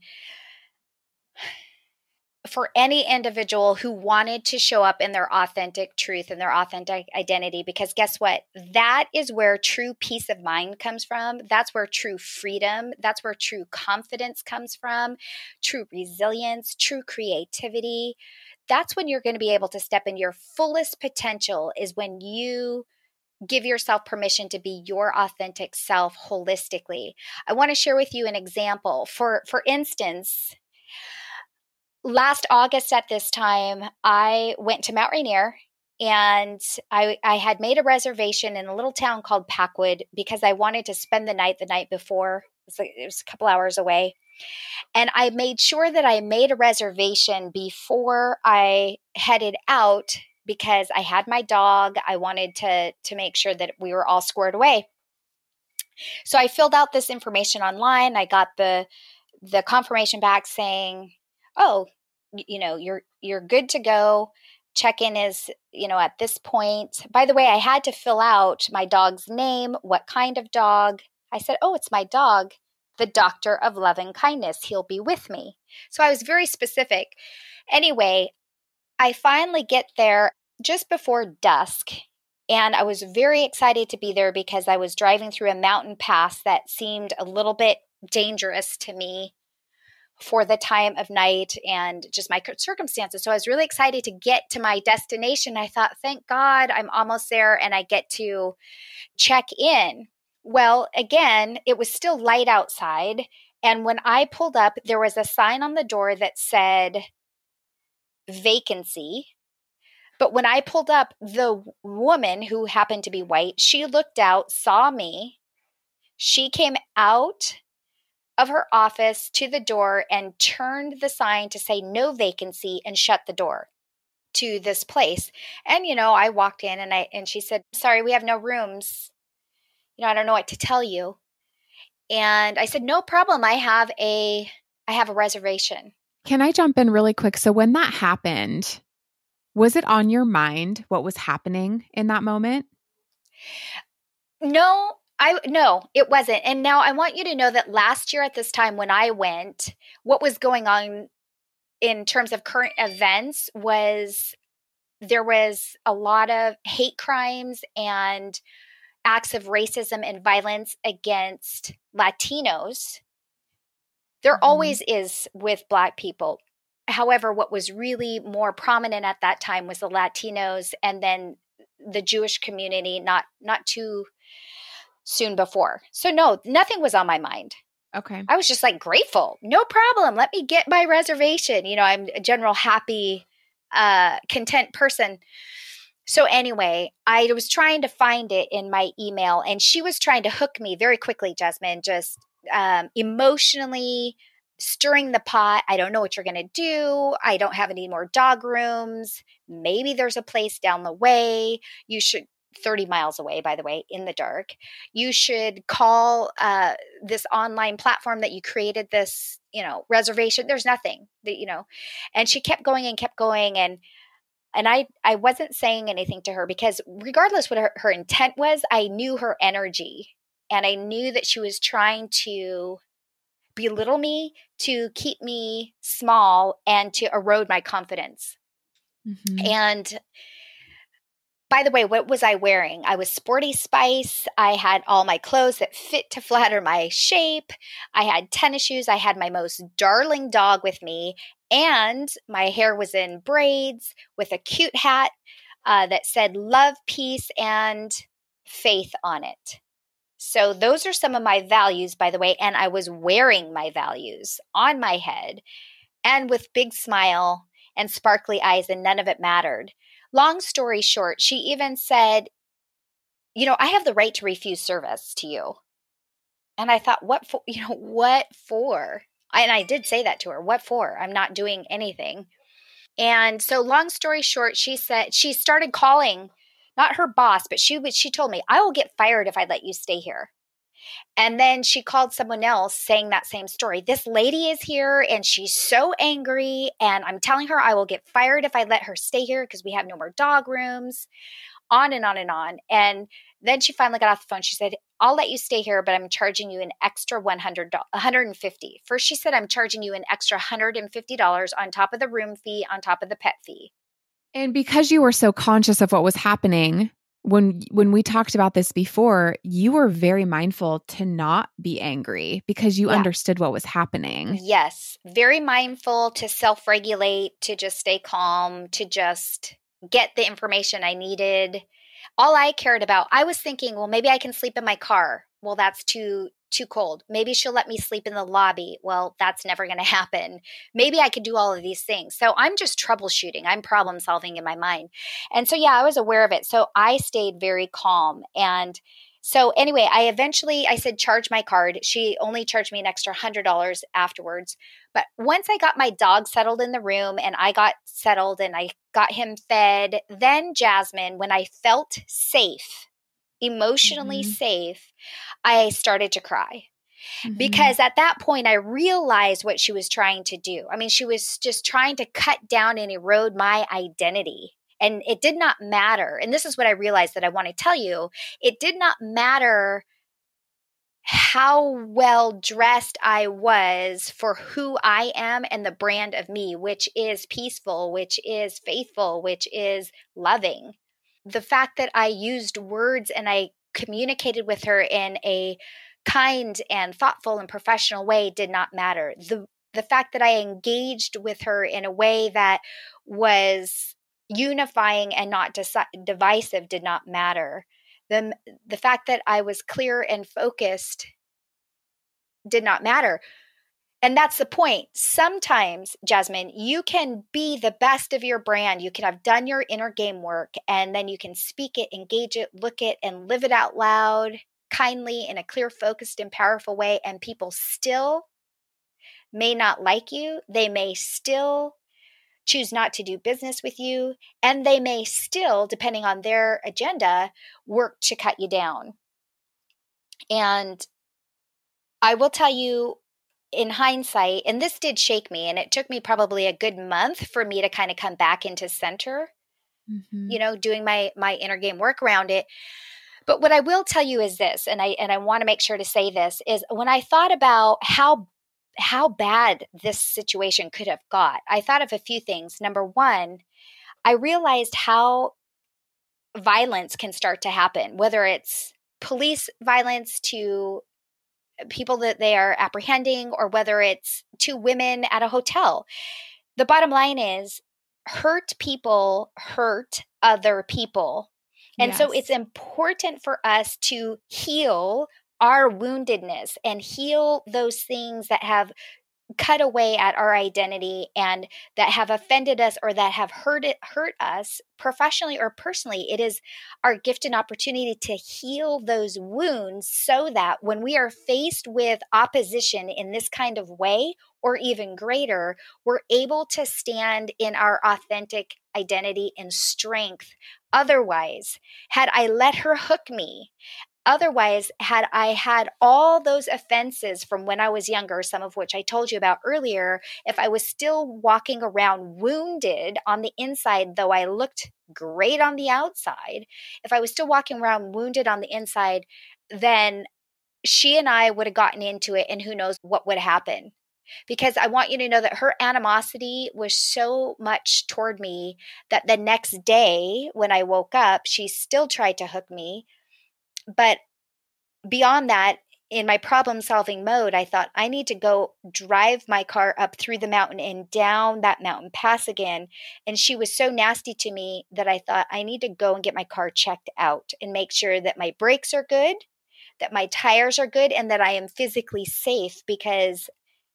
for any individual who wanted to show up in their authentic truth and their authentic identity, because guess what? That is where true peace of mind comes from. That's where true freedom, that's where true confidence comes from, true resilience, true creativity. That's when you're going to be able to step in your fullest potential, is when you give yourself permission to be your authentic self holistically. I want to share with you an example. For instance, last August at this time, I went to Mount Rainier, and I had made a reservation in a little town called Packwood because I wanted to spend the night before. It was a couple hours away. And I made sure that I made a reservation before I headed out because I had my dog. I wanted to make sure that we were all squared away. So I filled out this information online. I got the confirmation back saying, "Oh, you're good to go. Check-in is, at this point." By the way, I had to fill out my dog's name, what kind of dog. I said, "Oh, it's my dog, the Doctor of Loving Kindness. He'll be with me." So I was very specific. Anyway, I finally get there just before dusk. And I was very excited to be there because I was driving through a mountain pass that seemed a little bit dangerous to me for the time of night and just my circumstances. So I was really excited to get to my destination. I thought, thank God I'm almost there and I get to check in. Well, again, it was still light outside. And when I pulled up, there was a sign on the door that said vacancy. But when I pulled up, the woman, who happened to be white, she looked out, saw me. She came out of her office to the door and turned the sign to say no vacancy and shut the door to this place. And, I walked in and she said, "Sorry, we have no rooms. I don't know what to tell you." And I said, "No problem. I have a reservation." Can I jump in really quick? So when that happened, was it on your mind what was happening in that moment? No, it wasn't. And now I want you to know that last year at this time when I went, what was going on in terms of current events was there was a lot of hate crimes and acts of racism and violence against Latinos. There always is with Black people. However, what was really more prominent at that time was the Latinos and then the Jewish community, not too soon before. So no, nothing was on my mind. Okay. I was just like grateful. No problem. Let me get my reservation. I'm a general happy, content person. So anyway, I was trying to find it in my email and she was trying to hook me very quickly, Jasmine, just emotionally stirring the pot. I don't know what you're going to do. I don't have any more dog rooms. Maybe there's a place down the way. You should, 30 miles away, by the way, in the dark. You should call this online platform that you created this, reservation. There's nothing that, and she kept going and kept going. And I wasn't saying anything to her because regardless what her intent was, I knew her energy and I knew that she was trying to belittle me, to keep me small, and to erode my confidence. Mm-hmm. And by the way, what was I wearing? I was Sporty Spice. I had all my clothes that fit to flatter my shape. I had tennis shoes. I had my most darling dog with me. And my hair was in braids with a cute hat that said love, peace, and faith on it. So those are some of my values, by the way. And I was wearing my values on my head and with big smile and sparkly eyes, and none of it mattered. Long story short, she even said, "I have the right to refuse service to you." And I thought, what for? What for? And I did say that to her. What for? I'm not doing anything. And so long story short, she said she started calling, not her boss, but she told me, "I will get fired if I let you stay here." And then she called someone else saying that same story. "This lady is here and she's so angry. And I'm telling her I will get fired if I let her stay here because we have no more dog rooms," on and on and on. And then she finally got off the phone. She said, "I'll let you stay here, but I'm charging you an extra $150. First, she said, "I'm charging you an extra $150 on top of the room fee, on top of the pet fee." And because you were so conscious of what was happening, when we talked about this before, you were very mindful to not be angry because you understood what was happening. Yes. Very mindful to self-regulate, to just stay calm, to just get the information I needed. All I cared about, I was thinking, well, maybe I can sleep in my car. Well, that's too too cold. Maybe she'll let me sleep in the lobby. Well, that's never going to happen. Maybe I could do all of these things. So I'm just troubleshooting. I'm problem solving in my mind. And so, yeah, I was aware of it. So I stayed very calm. And so anyway, I said, charge my card. She only charged me an extra $100 afterwards. But once I got my dog settled in the room and I got settled and I got him fed, then Jasmine, when I felt safe, emotionally safe, I started to cry. Because at that point, I realized what she was trying to do. I mean, she was just trying to cut down and erode my identity. And it did not matter. And this is what I realized that I want to tell you. It did not matter how well dressed I was for who I am and the brand of me, which is peaceful, which is faithful, which is loving. The fact that I used words and I communicated with her in a kind and thoughtful and professional way did not matter. The fact that I engaged with her in a way that was unifying and not divisive did not matter. The fact that I was clear and focused did not matter. And that's the point. Sometimes, Jasmine, you can be the best of your brand. You can have done your inner game work, and then you can speak it, engage it, look it, and live it out loud, kindly, in a clear, focused, and powerful way. And people still may not like you. They may still choose not to do business with you, and they may still, depending on their agenda, work to cut you down. And I will tell you, in hindsight, and this did shake me, and it took me probably a good month for me to kind of come back into center, doing my inner game work around it. But what I will tell you is this, and I want to make sure to say this, is when I thought about how bad this situation could have got, I thought of a few things. Number one, I realized how violence can start to happen, whether it's police violence to people that they are apprehending, or whether it's two women at a hotel. The bottom line is, hurt people hurt other people. And so it's important for us to heal our woundedness and heal those things that have cut away at our identity and that have offended us or that have hurt us professionally or personally. It is our gift and opportunity to heal those wounds so that when we are faced with opposition in this kind of way, or even greater, we're able to stand in our authentic identity and strength. Otherwise, had I let her hook me, otherwise, had I had all those offenses from when I was younger, some of which I told you about earlier, if I was still walking around wounded on the inside, though I looked great on the outside, if I was still walking around wounded on the inside, then she and I would have gotten into it, and who knows what would happen. Because I want you to know that her animosity was so much toward me that the next day when I woke up, she still tried to hook me. But beyond that, in my problem-solving mode, I thought, I need to go drive my car up through the mountain and down that mountain pass again. And she was so nasty to me that I thought, I need to go and get my car checked out and make sure that my brakes are good, that my tires are good, and that I am physically safe, because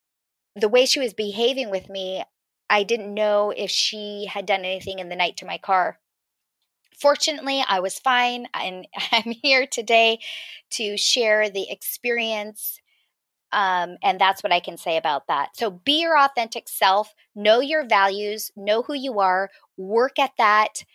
the way she was behaving with me, I didn't know if she had done anything in the night to my car. Fortunately, I was fine, and I'm here today to share the experience, and that's what I can say about that. So be your authentic self, know your values, know who you are, work at that,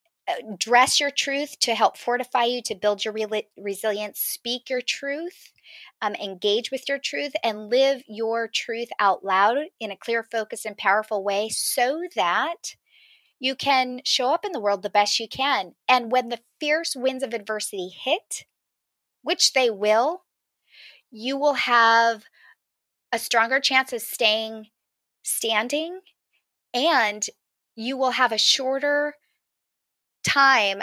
dress your truth to help fortify you, to build your resilience, speak your truth, engage with your truth, and live your truth out loud in a clear, focused, and powerful way so that you can show up in the world the best you can. And when the fierce winds of adversity hit, which they will, you will have a stronger chance of staying standing, and you will have a shorter time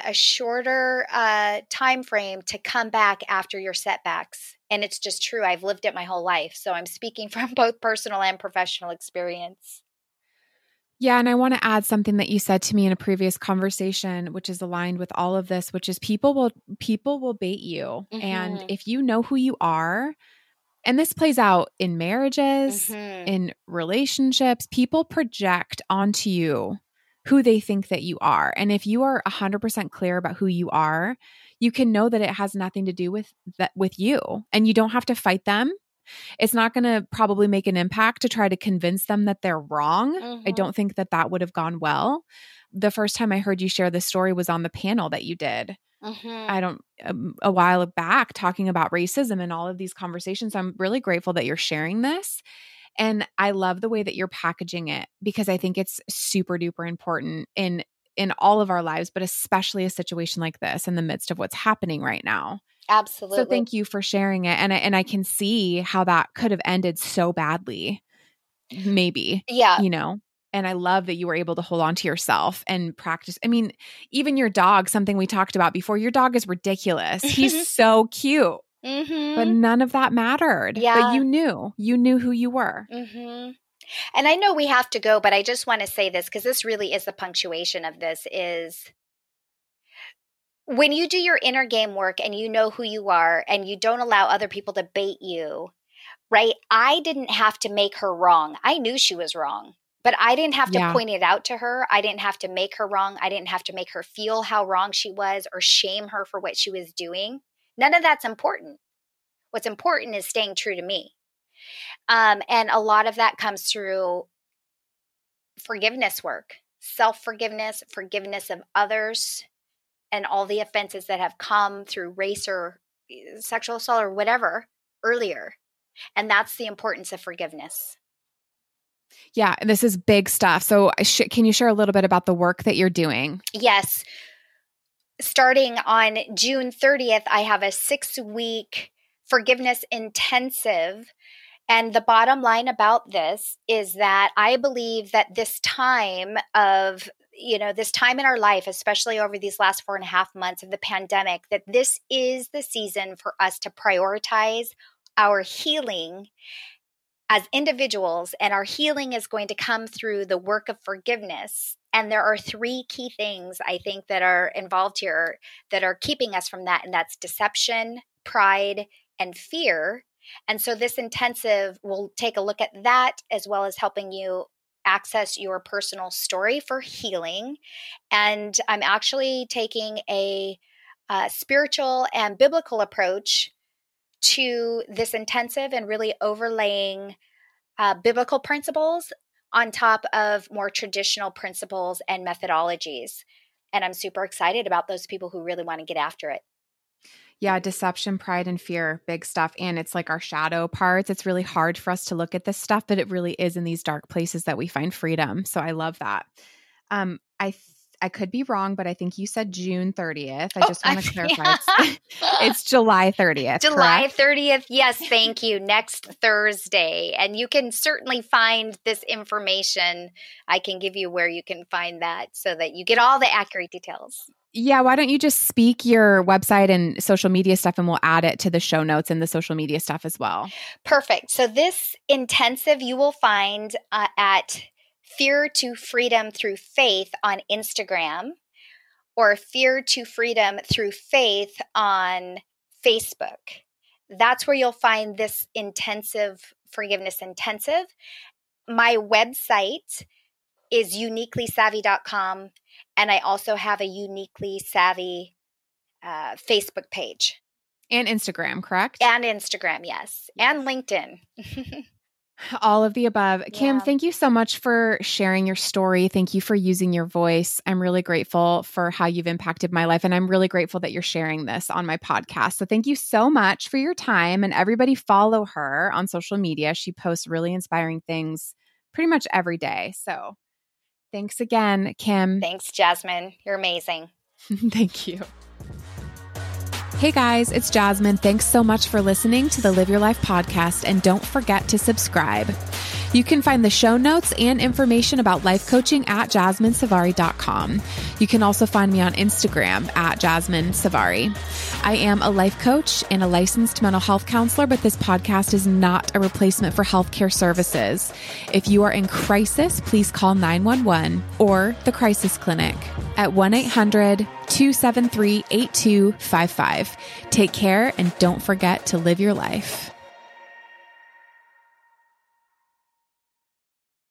frame to come back after your setbacks. And it's just true. I've lived it my whole life. So I'm speaking from both personal and professional experience. Yeah. And I want to add something that you said to me in a previous conversation, which is aligned with all of this, which is people will bait you. And if you know who you are, And this plays out in marriages, in relationships. People project onto you who they think that you are. And if you are 100% clear about who you are, you can know that it has nothing to do with you, and you don't have to fight them. It's not going to probably make an impact to try to convince them that they're wrong. I don't think that would have gone well. The first time I heard you share this story was on the panel that you did. A while back, talking about racism and all of these conversations. I'm really grateful that you're sharing this. And I love the way that you're packaging it, because I think it's super duper important in all of our lives, but especially a situation like this in the midst of what's happening right now. Absolutely. So thank you for sharing it. And I can see how that could have ended so badly, maybe. Yeah. And I love that you were able to hold on to yourself and practice. I mean, even your dog, something we talked about before, your dog is ridiculous. He's so cute, but none of that mattered. Yeah. But you knew who you were. And I know we have to go, but I just want to say this, because this really is the punctuation of this, is when you do your inner game work and you know who you are and you don't allow other people to bait you, right? I didn't have to make her wrong. I knew she was wrong. But I didn't have to point it out to her. I didn't have to make her wrong. I didn't have to make her feel how wrong she was or shame her for what she was doing. None of that's important. What's important is staying true to me. And a lot of that comes through forgiveness work, self-forgiveness, forgiveness of others, and all the offenses that have come through race or sexual assault or whatever earlier. And that's the importance of forgiveness. Yeah, this is big stuff. So can you share a little bit about the work that you're doing? Yes. Starting on June 30th, I have a 6-week forgiveness intensive. And the bottom line about this is that I believe that this time in our life, especially over these last 4.5 months of the pandemic, that this is the season for us to prioritize our healing as individuals, and our healing is going to come through the work of forgiveness. And there are 3 key things I think that are involved here that are keeping us from that, and that's deception, pride, and fear. And so this intensive will take a look at that, as well as helping you access your personal story for healing. And I'm actually taking a spiritual and biblical approach to this intensive and really overlaying biblical principles on top of more traditional principles and methodologies. And I'm super excited about those people who really want to get after it. Yeah, deception, pride, and fear, big stuff. And it's like our shadow parts. It's really hard for us to look at this stuff, but it really is in these dark places that we find freedom. So I love that. I could be wrong, but I think you said June 30th. I just want to clarify. It's July 30th. July correct? 30th. Yes, thank you. Next Thursday. And you can certainly find this information. I can give you where you can find that so that you get all the accurate details. Yeah, why don't you just speak your website and social media stuff, and we'll add it to the show notes and the social media stuff as well. Perfect. So this intensive you will find at Fear to Freedom Through Faith on Instagram, or Fear to Freedom Through Faith on Facebook. That's where you'll find this intensive, forgiveness intensive. My website is uniquelysavvy.com, and I also have a Uniquely Savvy Facebook page. And Instagram, correct? And Instagram, yes. And LinkedIn. All of the above. Kim, thank you so much for sharing your story. Thank you for using your voice. I'm really grateful for how you've impacted my life. And I'm really grateful that you're sharing this on my podcast. So thank you so much for your time. And everybody follow her on social media. She posts really inspiring things pretty much every day. So thanks again, Kim. Thanks, Jasmine. You're amazing. Thank you. Hey guys, it's Jasmine. Thanks so much for listening to the Live Your Life podcast, and don't forget to subscribe. You can find the show notes and information about life coaching at jasminesavari.com. You can also find me on Instagram at Jasmine Savari. I am a life coach and a licensed mental health counselor, but this podcast is not a replacement for healthcare services. If you are in crisis, please call 911 or the Crisis Clinic at 1-800-273-8255. Take care, and don't forget to live your life.